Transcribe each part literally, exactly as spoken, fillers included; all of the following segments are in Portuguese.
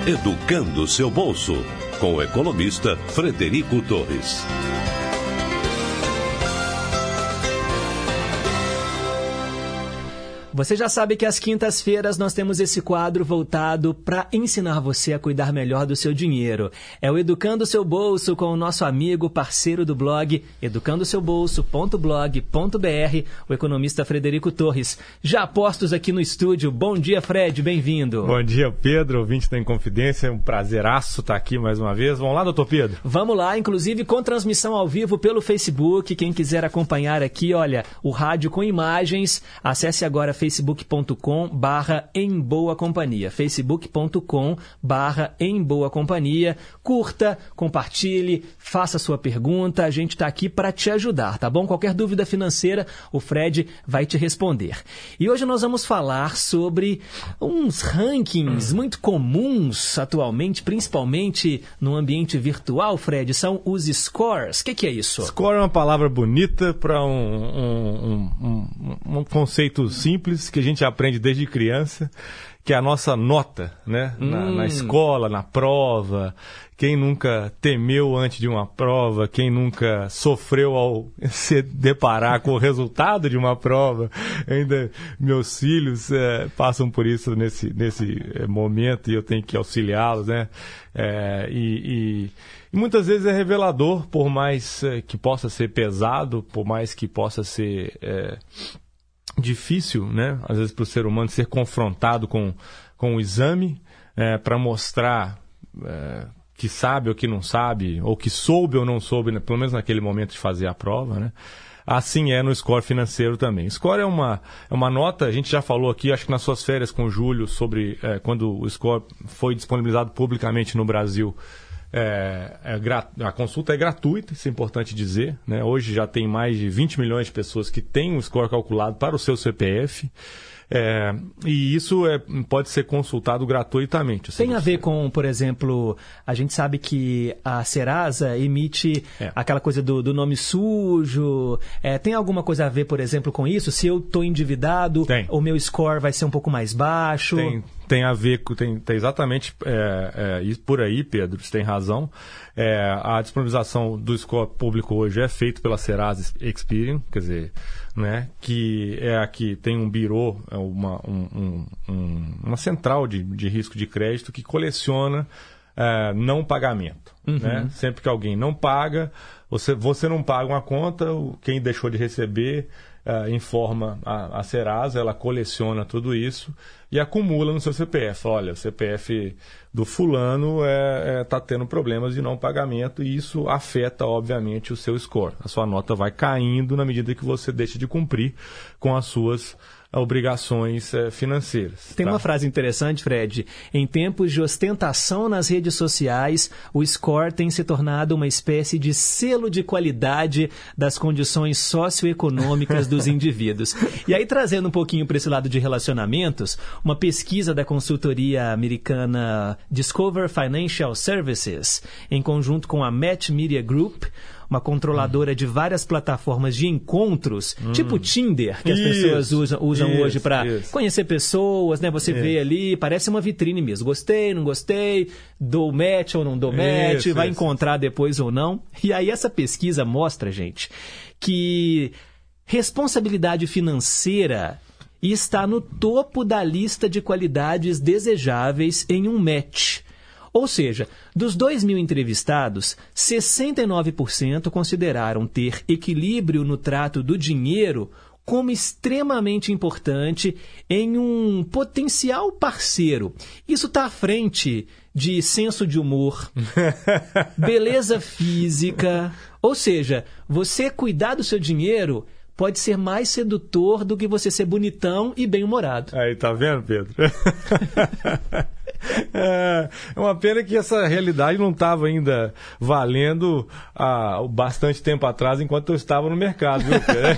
Educando seu bolso, com o economista Frederico Torres. Você já sabe que às quintas-feiras nós temos esse quadro voltado para ensinar você a cuidar melhor do seu dinheiro. É o Educando Seu Bolso com o nosso amigo, parceiro do blog, educando seu bolso ponto blog ponto b r, o economista Frederico Torres. Já postos aqui no estúdio. Bom dia, Fred, bem-vindo. Bom dia, Pedro, ouvinte da Inconfidência. É um prazeraço estar aqui mais uma vez. Vamos lá, doutor Pedro? Vamos lá, inclusive com transmissão ao vivo pelo Facebook. Quem quiser acompanhar aqui, olha, o rádio com imagens, acesse agora facebook ponto com barra em boa companhia, facebook ponto com barra em boa companhia. Curta, compartilhe, faça sua pergunta, a gente está aqui para te ajudar, tá bom? Qualquer dúvida financeira, o Fred vai te responder. E hoje nós vamos falar sobre uns rankings muito comuns atualmente, principalmente no ambiente virtual, Fred, são os scores. O que, que é isso? Score é uma palavra bonita para um, um, um, um conceito simples que a gente aprende desde criança, que é a nossa nota, né? Hum. Na, na escola, na prova. Quem nunca temeu antes de uma prova, quem nunca sofreu ao se deparar com o resultado de uma prova. Ainda meus filhos é, passam por isso nesse, nesse momento e eu tenho que auxiliá-los, né? É, e, e, e muitas vezes é revelador, por mais é, que possa ser pesado, por mais que possa ser... É, difícil, né? Às vezes para o ser humano ser confrontado com, com o exame é, para mostrar é, que sabe ou que não sabe, ou que soube ou não soube, né? Pelo menos naquele momento de fazer a prova, né? Assim é no score financeiro também. Score é uma, é uma nota, a gente já falou aqui, acho que nas suas férias com o Júlio, sobre é, quando o score foi disponibilizado publicamente no Brasil. É, é, a consulta é gratuita, isso é importante dizer, né? Hoje já tem mais de vinte milhões de pessoas que têm um score calculado para o seu C P F. É, e isso é, pode ser consultado gratuitamente. Tem seja, a ver com, por exemplo, a gente sabe que a Serasa emite é. aquela coisa do, do nome sujo. É, tem alguma coisa a ver, por exemplo, com isso? Se eu estou endividado, tem. O meu score vai ser um pouco mais baixo? Tem, tem a ver com... Tem, tem exatamente é, é, por aí, Pedro, você tem razão. É, a disponibilização do score público hoje é feita pela Serasa Experian, quer dizer, né, que é aqui, tem um birô, uma, um, um, uma central de, de risco de crédito que coleciona é, não pagamento. Uhum. Né? Sempre que alguém não paga, você, você não paga uma conta, quem deixou de receber é, informa a, a Serasa, ela coleciona tudo isso e acumula no seu C P F. Olha, o C P F do fulano está é, é, tá tendo problemas de não pagamento e isso afeta, obviamente, o seu score. A sua nota vai caindo na medida que você deixa de cumprir com as suas obrigações é, financeiras. Tem tá? uma frase interessante, Fred. Em tempos de ostentação nas redes sociais, o score tem se tornado uma espécie de selo de qualidade das condições socioeconômicas dos indivíduos. E aí, trazendo um pouquinho para esse lado de relacionamentos, uma pesquisa da consultoria americana Discover Financial Services, em conjunto com a Match Media Group, uma controladora hum. de várias plataformas de encontros, hum. tipo Tinder, que as isso, pessoas usam, usam isso, hoje para conhecer pessoas, né? Você isso. vê ali, parece uma vitrine mesmo. Gostei, não gostei, dou match ou não dou match, isso, vai isso. encontrar depois ou não. E aí essa pesquisa mostra, gente, que responsabilidade financeira está no topo da lista de qualidades desejáveis em um match. Ou seja, dos dois mil entrevistados, sessenta e nove por cento consideraram ter equilíbrio no trato do dinheiro como extremamente importante em um potencial parceiro. Isso está à frente de senso de humor, beleza física. Ou seja, você cuidar do seu dinheiro pode ser mais sedutor do que você ser bonitão e bem-humorado. Aí, tá vendo, Pedro? É uma pena que essa realidade não estava ainda valendo há bastante tempo atrás, enquanto eu estava no mercado, viu, Pedro?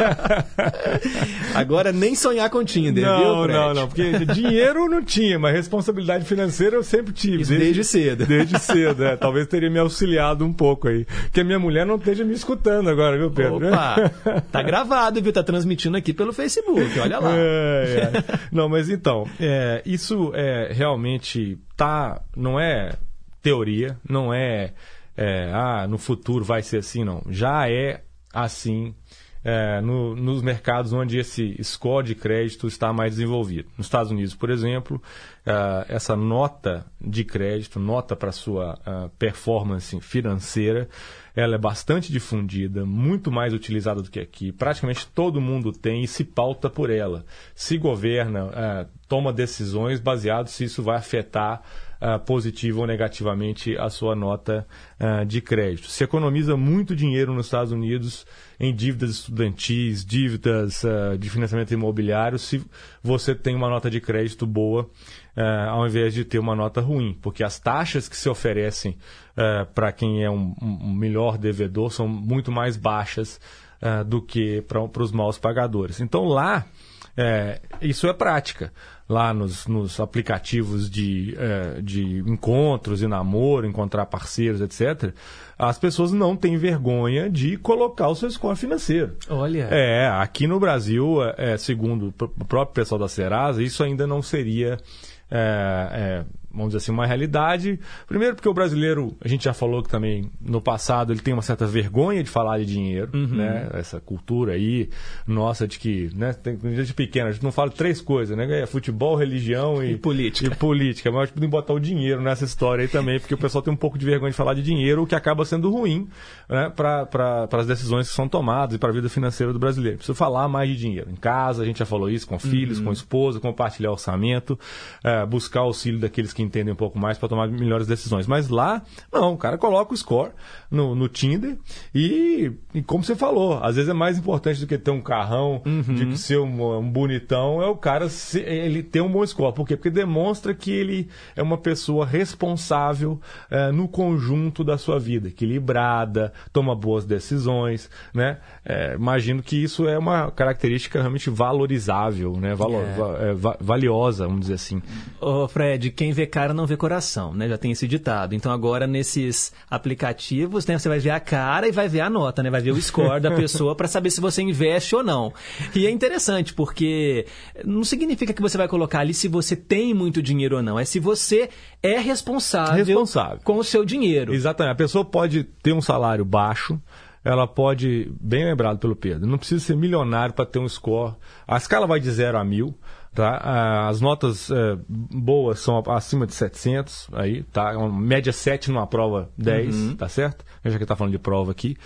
Agora nem sonhar com Tinder, não, viu, Fred? Não, não, porque dinheiro eu não tinha, mas responsabilidade financeira eu sempre tive. Isso desde, desde cedo. Desde cedo, é. Talvez teria me auxiliado um pouco aí. Porque a minha mulher não esteja me escutando agora, viu, Pedro? Opa, tá gravado, viu? Tá transmitindo aqui pelo Facebook, olha lá. É, é. Não, mas então, é, isso é realmente realmente tá, não é teoria, não é, é ah, no futuro vai ser assim, não. Já é assim é, no, nos mercados onde esse score de crédito está mais desenvolvido. Nos Estados Unidos, por exemplo, uh, essa nota de crédito, nota para sua uh, performance financeira, ela é bastante difundida, muito mais utilizada do que aqui. Praticamente todo mundo tem e se pauta por ela. Se governa, uh, toma decisões baseadas se isso vai afetar uh, positivo ou negativamente a sua nota uh, de crédito. Se economiza muito dinheiro nos Estados Unidos em dívidas estudantis, dívidas uh, de financiamento imobiliário, se você tem uma nota de crédito boa, Uh, ao invés de ter uma nota ruim, porque as taxas que se oferecem uh, para quem é um, um melhor devedor são muito mais baixas uh, do que para os maus pagadores. Então lá, é, isso é prática. Lá nos, nos aplicativos de, é, de encontros e namoro, encontrar parceiros, etcétera, as pessoas não têm vergonha de colocar o seu score financeiro. Olha. É, aqui no Brasil, é, segundo o próprio pessoal da Serasa, isso ainda não seria... É, é, vamos dizer assim, uma realidade. Primeiro porque o brasileiro, a gente já falou que também no passado ele tem uma certa vergonha de falar de dinheiro, uhum. né? Essa cultura aí nossa de que, né, tem, desde pequeno a gente não fala três coisas, né? É futebol, religião e, e política. E política, mas podem botar o dinheiro nessa história aí também, porque o pessoal tem um pouco de vergonha de falar de dinheiro, o que acaba sendo ruim, né, para as decisões que são tomadas e para a vida financeira do brasileiro. Precisa falar mais de dinheiro. Em casa, a gente já falou isso, com filhos, uhum. com esposa, compartilhar orçamento, é, buscar auxílio daqueles que entendem um pouco mais para tomar melhores decisões. Mas lá, não, o cara coloca o score no, no Tinder e, e, como você falou, às vezes é mais importante do que ter um carrão, uhum. de que ser um, um bonitão, é o cara se, ele ter um bom score. Por quê? Porque demonstra que ele é uma pessoa responsável é, no conjunto da sua vida, equilibrada, toma boas decisões, né? É, imagino que isso é uma característica realmente valorizável, né? Valor, yeah. va, é, valiosa, vamos dizer assim. Ô Fred, quem vê cara não vê coração, né? Já tem esse ditado. Então agora nesses aplicativos, né, você vai ver a cara e vai ver a nota, né? Vai ver o score da pessoa para saber se você investe ou não. E é interessante porque não significa que você vai colocar ali se você tem muito dinheiro ou não. É se você é responsável, responsável. com o seu dinheiro. Exatamente. A pessoa pode ter um salário baixo, ela pode, bem lembrado pelo Pedro, não precisa ser milionário para ter um score. A escala vai de zero a mil. Tá? As notas é, boas são acima de setecentos, aí, tá? Uma média sete numa prova dez, uhum. tá certo? Já que está falando de prova aqui.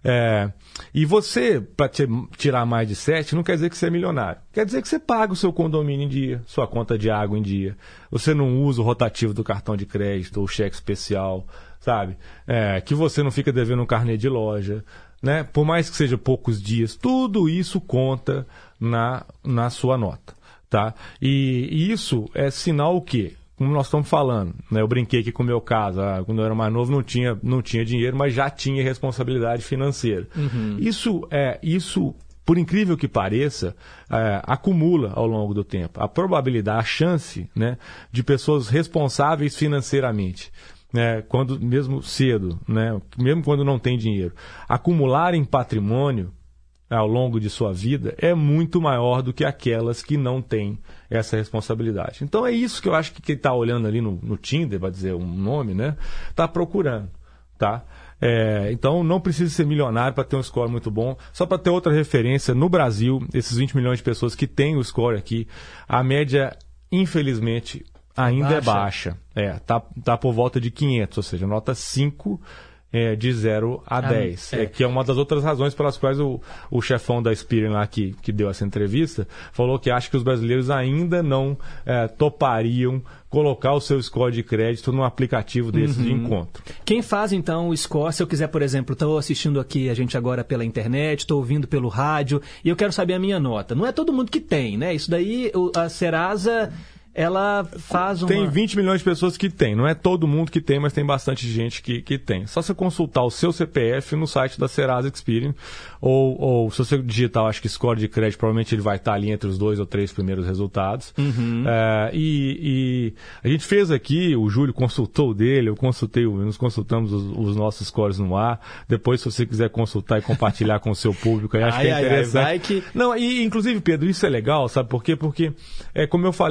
É, e você, para tirar mais de sete, não quer dizer que você é milionário. Quer dizer que você paga o seu condomínio em dia, sua conta de água em dia. Você não usa o rotativo do cartão de crédito ou cheque especial, sabe? É, que você não fica devendo um carnê de loja, né? Por mais que seja poucos dias, tudo isso conta na, na sua nota. Tá? E, e isso é sinal o quê? Como nós estamos falando, né? Eu brinquei aqui com o meu caso, ah, quando eu era mais novo não tinha, não tinha dinheiro, mas já tinha responsabilidade financeira. Uhum. Isso, é, isso, por incrível que pareça, é, acumula ao longo do tempo. A probabilidade, a chance, né, de pessoas responsáveis financeiramente, né, quando, mesmo cedo, né, mesmo quando não tem dinheiro, acumularem patrimônio ao longo de sua vida, é muito maior do que aquelas que não têm essa responsabilidade. Então é isso que eu acho que quem está olhando ali no, no Tinder, vai dizer um nome, né, está procurando. Tá? É, então não precisa ser milionário para ter um score muito bom. Só para ter outra referência, no Brasil, esses vinte milhões de pessoas que têm o score aqui, a média, infelizmente, ainda baixa. é baixa. É, tá, tá por volta de quinhentos, ou seja, nota cinco... É, de zero a dez, é. É, que é uma das outras razões pelas quais o, o chefão da Experian lá que, que deu essa entrevista falou que acha que os brasileiros ainda não é, topariam colocar o seu score de crédito num aplicativo desses uhum. de encontro. Quem faz então o score, se eu quiser, por exemplo, estou assistindo aqui a gente agora pela internet, estou ouvindo pelo rádio e eu quero saber a minha nota. Não é todo mundo que tem, né? Isso daí a Serasa... ela faz uma... Tem vinte milhões de pessoas que tem. Não é todo mundo que tem, mas tem bastante gente que, que tem. Só você consultar o seu C P F no site da Serasa Experian. Ou, ou se você digitar, acho que score de crédito, provavelmente ele vai estar ali entre os dois ou três primeiros resultados. Uhum. É, e, e a gente fez aqui, o Júlio consultou o dele, eu consultei, nós consultamos os, os nossos scores no ar. Depois, se você quiser consultar e compartilhar com o seu público, eu acho ai, que é interessante. Ai, ai, vai que... Não, e inclusive, Pedro, isso é legal, sabe por quê? Porque, é, como eu falei aqui,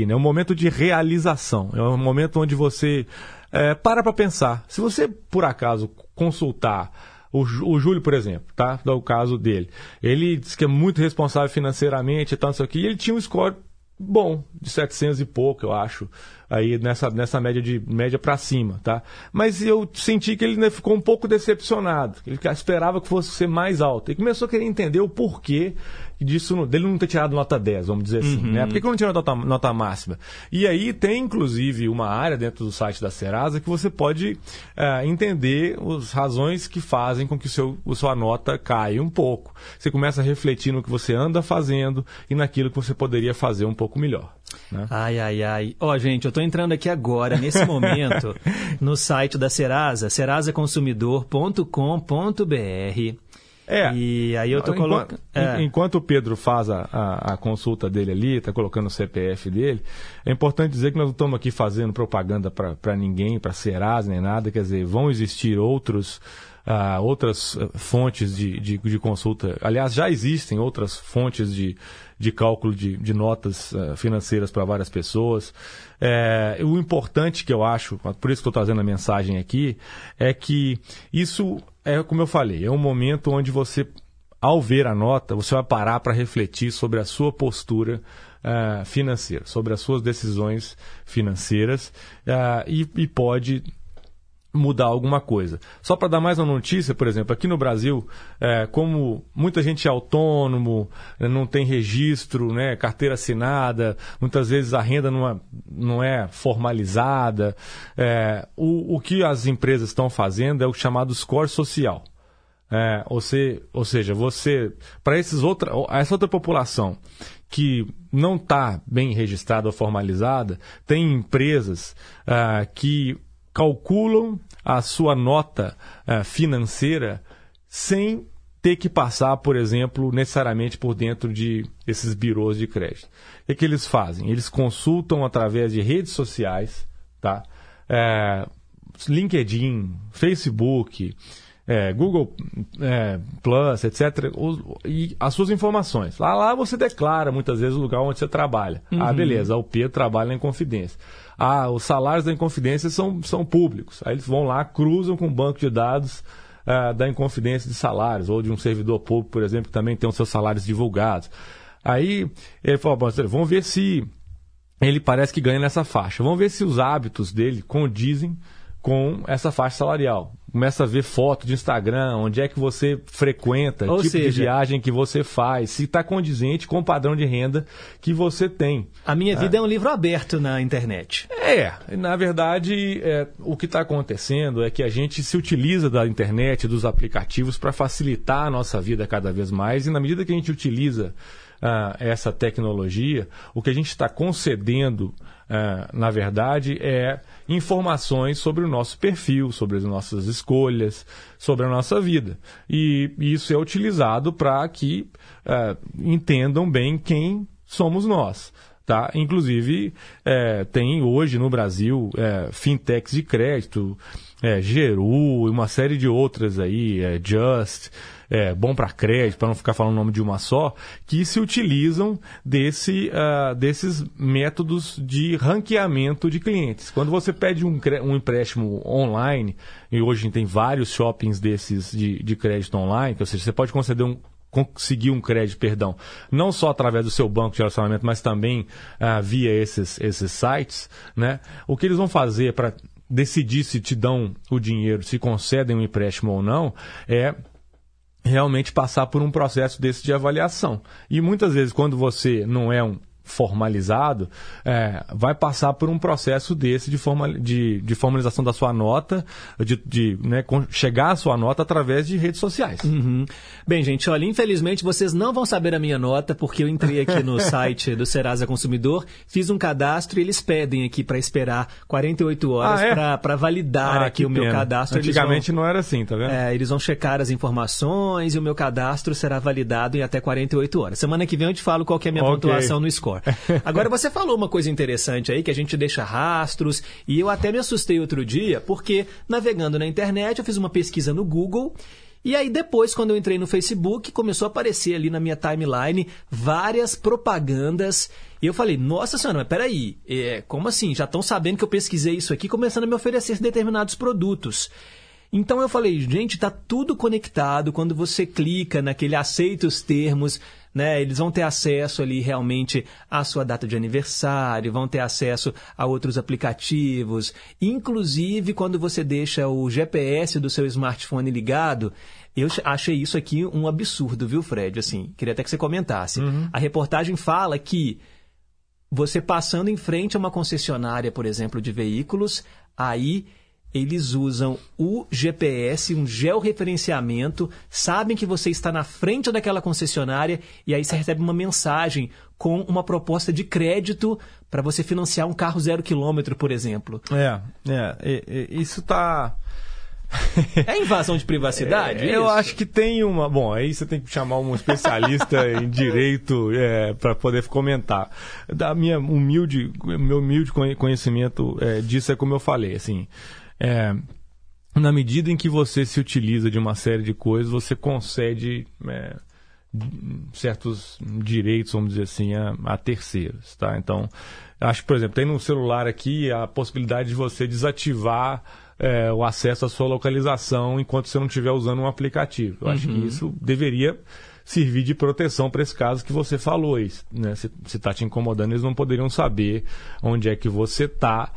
né? É um momento de realização. É um momento onde você é, para para pensar. Se você, por acaso, consultar o, o Júlio, por exemplo, tá? Dá o caso dele. Ele diz que é muito responsável financeiramente e tal, isso aqui. E ele tinha um score bom, de setecentos e pouco, eu acho, aí nessa, nessa média de média para cima, tá? Mas eu senti que ele ainda ficou um pouco decepcionado. Ele esperava que fosse ser mais alto. E começou a querer entender o porquê disso, dele não ter tirado nota dez, vamos dizer assim, uhum. né? Por que eu não tirou nota, nota máxima? E aí tem, inclusive, uma área dentro do site da Serasa que você pode uh, entender as razões que fazem com que o seu, a sua nota caia um pouco. Você começa a refletir no que você anda fazendo e naquilo que você poderia fazer um pouco melhor. Né? Ai, ai, ai. Ó, oh, gente, eu tô entrando aqui agora, nesse momento, no site da Serasa, serasa consumidor ponto com ponto b r. É. E aí eu tô colocando. É. Enquanto o Pedro faz a, a, a consulta dele ali, está colocando o C P F dele, é importante dizer que nós não estamos aqui fazendo propaganda para ninguém, para Serasa nem nada, quer dizer, vão existir outros. Uh, outras fontes de, de, de consulta. Aliás, já existem outras fontes de, de cálculo de, de notas uh, financeiras para várias pessoas. É, o importante que eu acho, por isso que estou trazendo a mensagem aqui, é que isso, é como eu falei, é um momento onde você, ao ver a nota, você vai parar para refletir sobre a sua postura uh, financeira, sobre as suas decisões financeiras uh, e, e pode mudar alguma coisa. Só para dar mais uma notícia, por exemplo, aqui no Brasil, é, como muita gente é autônomo, não tem registro, né, carteira assinada, muitas vezes a renda não é, não é formalizada, é, o, o que as empresas estão fazendo é o chamado score social. É, ou, se, ou seja, você, para esses outra, essa outra população que não está bem registrada ou formalizada, tem empresas ah, que calculam a sua nota uh, financeira sem ter que passar, por exemplo, necessariamente por dentro de esses birôs de crédito. O que, que eles fazem? Eles consultam através de redes sociais, tá? É, LinkedIn, Facebook, é, Google é, Plus, etcétera. Os, e as suas informações. Lá, lá você declara muitas vezes o lugar onde você trabalha. Uhum. Ah, beleza, o Pedro trabalha na Inconfidência. Ah, os salários da Inconfidência são, são públicos. Aí eles vão lá, cruzam com o banco de dados ah, da Inconfidência de salários, ou de um servidor público, por exemplo, que também tem os seus salários divulgados. Aí ele falou, bom, vamos ver se ele parece que ganha nessa faixa. Vamos ver se os hábitos dele condizem com essa faixa salarial. Começa a ver foto de Instagram, onde é que você frequenta, Ou tipo seja, de viagem que você faz, se está condizente com o padrão de renda que você tem. A minha vida é, é um livro aberto na internet. É, na verdade, é, o que está acontecendo é que a gente se utiliza da internet, dos aplicativos, para facilitar a nossa vida cada vez mais, e na medida que a gente utiliza uh, essa tecnologia, o que a gente está concedendo, uh, na verdade, é informações sobre o nosso perfil, sobre as nossas escolhas, sobre a nossa vida. E isso é utilizado para que uh, entendam bem quem somos nós. Tá? Inclusive, é, tem hoje no Brasil é, fintechs de crédito, é, Geru e uma série de outras aí, é, Just, é, Bom para Crédito, para não ficar falando o nome de uma só, que se utilizam desse, uh, desses métodos de ranqueamento de clientes. Quando você pede um, um empréstimo online, e hoje tem vários shoppings desses de, de crédito online, ou seja, você pode conceder um conseguir um crédito, perdão, não só através do seu banco de relacionamento, mas também ah, via esses, esses sites, né? O que eles vão fazer para decidir se te dão o dinheiro, se concedem um empréstimo ou não, é realmente passar por um processo desse de avaliação. E muitas vezes, quando você não é um formalizado, é, vai passar por um processo desse de, formal, de, de formalização da sua nota, de, de né, chegar à sua nota através de redes sociais. Uhum. Bem, gente, olha, infelizmente vocês não vão saber a minha nota, porque eu entrei aqui no site do Serasa Consumidor, fiz um cadastro e eles pedem aqui para esperar quarenta e oito horas ah, é? para validar ah, aqui o meu pena. cadastro. Antigamente vão, não era assim, tá vendo? É, eles vão checar as informações e o meu cadastro será validado em até quarenta e oito horas. Semana que vem eu te falo qual que é a minha okay. pontuação no score. Agora, você falou uma coisa interessante aí, que a gente deixa rastros, e eu até me assustei outro dia, porque navegando na internet, eu fiz uma pesquisa no Google E aí depois, quando eu entrei no Facebook, começou a aparecer ali na minha timeline várias propagandas. E eu falei, nossa senhora, mas peraí, é, como assim? Já estão sabendo que eu pesquisei isso aqui, começando a me oferecer determinados produtos. Então eu falei, gente, está tudo conectado. Quando você clica naquele aceita os termos, né, eles vão ter acesso ali realmente à sua data de aniversário, vão ter acesso a outros aplicativos. Inclusive, quando você deixa o G P S do seu smartphone ligado, eu achei isso aqui um absurdo, viu, Fred? Assim, queria até que você comentasse. Uhum. A reportagem fala que você passando em frente a uma concessionária, por exemplo, de veículos, aí eles usam o G P S, um georreferenciamento, sabem que você está na frente daquela concessionária e aí você recebe uma mensagem com uma proposta de crédito para você financiar um carro zero quilômetro, por exemplo. É, é, é, é isso está... É invasão de privacidade? É, eu acho que tem uma... Bom, aí você tem que chamar um especialista em direito é, para poder comentar. Da minha humilde, meu humilde conhecimento é, disso é como eu falei, assim... É, na medida em que você se utiliza de uma série de coisas, você concede é, certos direitos, vamos dizer assim, a, a terceiros, tá? Então, acho que, por exemplo, tem no celular aqui a possibilidade de você desativar é, o acesso à sua localização enquanto você não estiver usando um aplicativo. Eu uhum. acho que isso deveria servir de proteção para esse caso que você falou. Isso, né? Se está te incomodando, eles não poderiam saber onde é que você está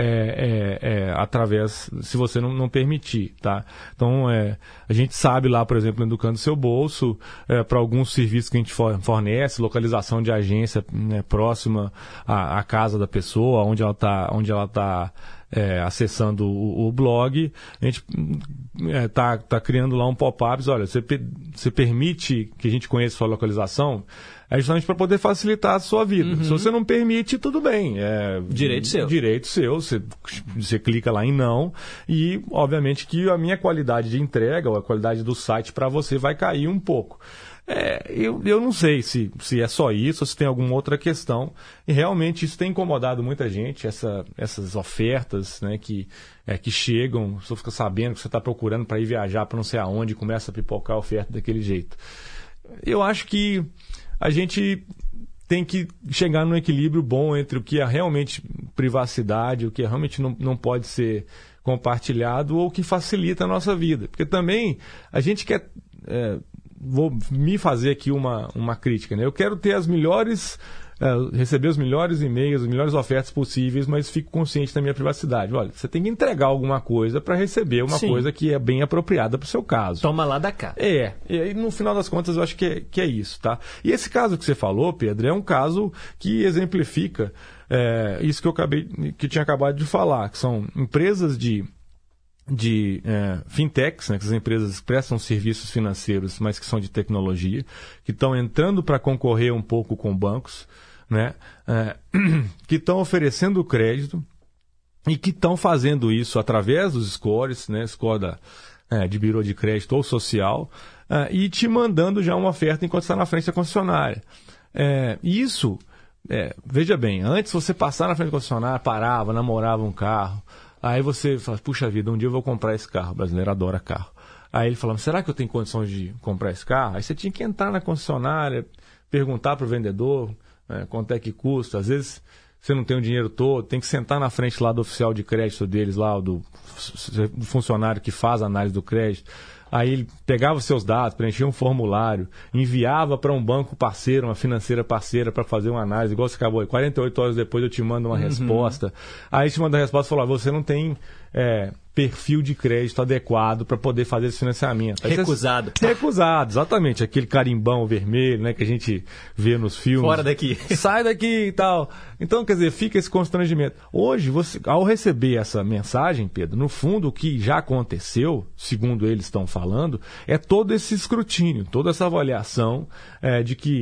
é, é, é, através, se você não, não permitir. Tá? Então, é, a gente sabe lá, por exemplo, no Educando Seu Bolso, é, para alguns serviços que a gente fornece, localização de agência, né, próxima à, à casa da pessoa, onde ela está onde ela está É, acessando o, o blog, a gente está é, tá criando lá um pop-up, olha, você, você permite que a gente conheça a sua localização, é justamente para poder facilitar a sua vida. Uhum. Se você não permite, tudo bem. É, direito seu. Direito seu, você, você clica lá em não, e obviamente que a minha qualidade de entrega, ou a qualidade do site para você vai cair um pouco. É, eu, eu não sei se, se é só isso ou se tem alguma outra questão. E realmente isso tem incomodado muita gente, essa, essas ofertas, né, que, é, que chegam, você fica sabendo que você está procurando para ir viajar para não sei aonde e começa a pipocar a oferta daquele jeito. Eu acho que a gente tem que chegar num equilíbrio bom entre o que é realmente privacidade, o que realmente não, não pode ser compartilhado ou o que facilita a nossa vida. Porque também a gente quer... É, vou me fazer aqui uma, uma crítica, né? Eu quero ter as melhores, uh, receber os melhores e-mails, as melhores ofertas possíveis, mas fico consciente da minha privacidade. Olha, você tem que entregar alguma coisa para receber uma Sim. coisa que é bem apropriada para o seu caso. Toma lá da cá. É, e aí no final das contas eu acho que é, que é isso, tá? E esse caso que você falou, Pedro, é um caso que exemplifica é, isso que eu acabei, que tinha acabado de falar, que são empresas de de é, fintechs, né, que as empresas prestam serviços financeiros, mas que são de tecnologia, que estão entrando para concorrer um pouco com bancos, né, é, que estão oferecendo crédito e que estão fazendo isso através dos scores, né, score da, é, de birô de crédito ou social, é, e te mandando já uma oferta enquanto está na frente da concessionária. É, isso, é, veja bem, antes você passar na frente da concessionária, parava, namorava um carro. Aí você fala, puxa vida, um dia eu vou comprar esse carro. O brasileiro adora carro. Aí ele fala, será que eu tenho condições de comprar esse carro? Aí você tinha que entrar na concessionária, perguntar para o vendedor, né, quanto é que custa. Às vezes você não tem o dinheiro todo, tem que sentar na frente lá do oficial de crédito deles, lá do, do funcionário que faz a análise do crédito. Aí ele pegava os seus dados, preenchia um formulário, enviava para um banco parceiro, uma financeira parceira, para fazer uma análise, igual você acabou. quarenta e oito horas depois eu te mando uma uhum. resposta. Aí te manda a resposta e falou, você não tem é, perfil de crédito adequado para poder fazer esse financiamento. Aí recusado. Você... Recusado, exatamente. Aquele carimbão vermelho, né, que a gente vê nos filmes. Fora daqui. Sai daqui e tal. Então, quer dizer, fica esse constrangimento. Hoje, você, ao receber essa mensagem, Pedro, no fundo, o que já aconteceu, segundo eles estão falando, é todo esse escrutínio, toda essa avaliação é, de que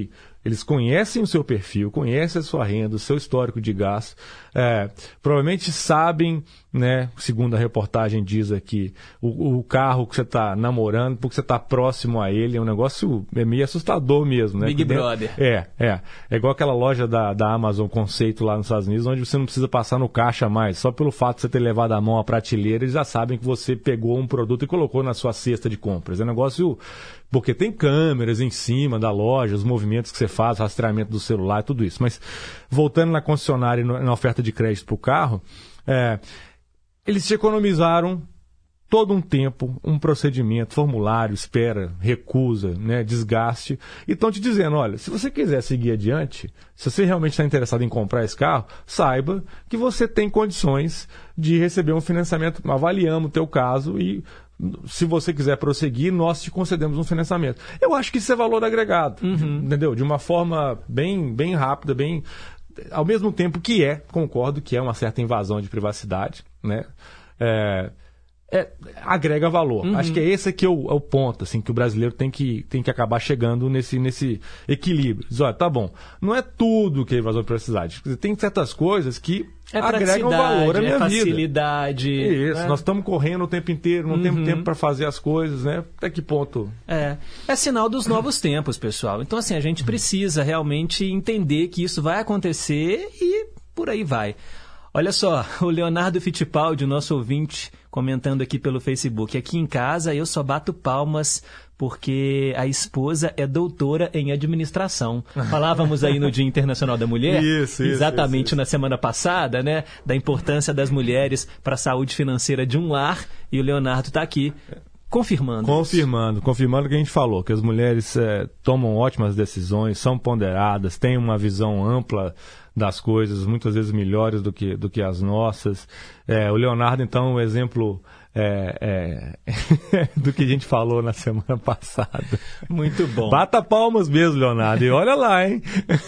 Eles conhecem o seu perfil, conhecem a sua renda, o seu histórico de gasto, é, provavelmente sabem, né, segundo a reportagem diz aqui, o, o carro que você está namorando, porque você está próximo a ele, é um negócio é meio assustador mesmo, né? Big Brother. É, é. É igual aquela loja da, da Amazon Conceito lá nos Estados Unidos, onde você não precisa passar no caixa mais, só pelo fato de você ter levado a mão à prateleira, eles já sabem que você pegou um produto e colocou na sua cesta de compras. É um negócio... Porque tem câmeras em cima da loja, os movimentos que você faz, rastreamento do celular, tudo isso. Mas voltando na concessionária e na oferta de crédito para o carro, é, eles te economizaram todo um tempo, um procedimento, formulário, espera, recusa, né, desgaste. E estão te dizendo, olha, se você quiser seguir adiante, se você realmente está interessado em comprar esse carro, saiba que você tem condições de receber um financiamento. Avaliamos o teu caso e... se você quiser prosseguir, nós te concedemos um financiamento. Eu acho que isso é valor agregado, uhum. entendeu? De uma forma bem, bem rápida, bem... ao mesmo tempo que é, concordo, que é uma certa invasão de privacidade, né? É... É, agrega valor. Uhum. Acho que é esse que é o, é o ponto, assim, que o brasileiro tem que, tem que acabar chegando nesse, nesse equilíbrio. Diz, olha, tá bom, não é tudo que é invasão de privacidade. Tem certas coisas que é agregam valor à minha é facilidade, vida. Isso, né? Nós estamos correndo o tempo inteiro, não uhum. temos tempo para fazer as coisas, né? Até que ponto? É, é sinal dos novos tempos, pessoal. Então, assim, a gente precisa realmente entender que isso vai acontecer e por aí vai. Olha só, o Leonardo Fittipaldi, nosso ouvinte, comentando aqui pelo Facebook. Aqui em casa eu só bato palmas porque a esposa é doutora em administração. Falávamos aí no Dia Internacional da Mulher, isso, isso, exatamente isso, isso. na semana passada, né, da importância das mulheres para a saúde financeira de um lar, e o Leonardo está aqui confirmando. Confirmando, isso. confirmando o que a gente falou, que as mulheres é, tomam ótimas decisões, são ponderadas, têm uma visão ampla das coisas, muitas vezes melhores do que, do que as nossas. É, o Leonardo, então, é um exemplo é, é, do que a gente falou na semana passada. Muito bom. Bata palmas mesmo, Leonardo, e olha lá, hein?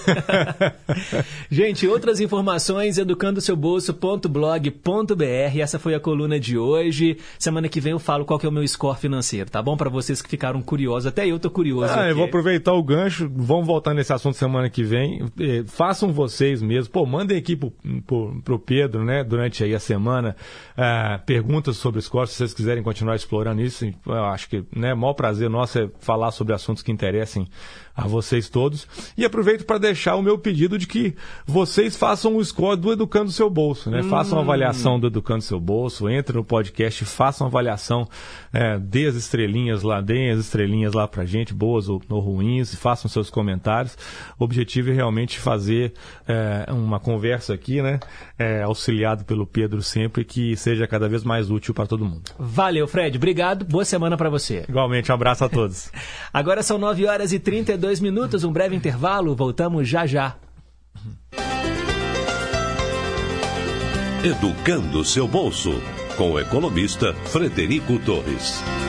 Gente, outras informações, educando seu bolso ponto blog ponto b r. Essa foi a coluna de hoje. Semana que vem eu falo qual que é o meu score financeiro, tá bom? Para vocês que ficaram curiosos, até eu tô curioso. Ah, aqui. eu vou aproveitar o gancho, vamos voltar nesse assunto semana que vem. Façam vocês mesmo, pô, mandem aqui pro, pro, pro Pedro, né, durante aí a semana, uh, perguntas sobre score, se vocês quiserem continuar explorando isso. Eu acho que, né, o maior prazer nosso é falar sobre assuntos que interessem a vocês todos. E aproveito para deixar o meu pedido de que vocês façam o score do Educando Seu Bolso, né? Hum. Façam uma avaliação do Educando Seu Bolso, entrem no podcast, façam uma avaliação, é, dê as estrelinhas lá, deem as estrelinhas lá pra gente, boas ou, ou ruins, façam seus comentários. O objetivo é realmente fazer é, uma conversa aqui, né? É, auxiliado pelo Pedro sempre, que seja cada vez mais útil para todo mundo. Valeu, Fred. Obrigado. Boa semana para você. Igualmente. Um abraço a todos. Agora são nove horas e trinta e dois minutos. Um breve intervalo. Voltamos já já. Educando seu bolso, com o economista Frederico Torres.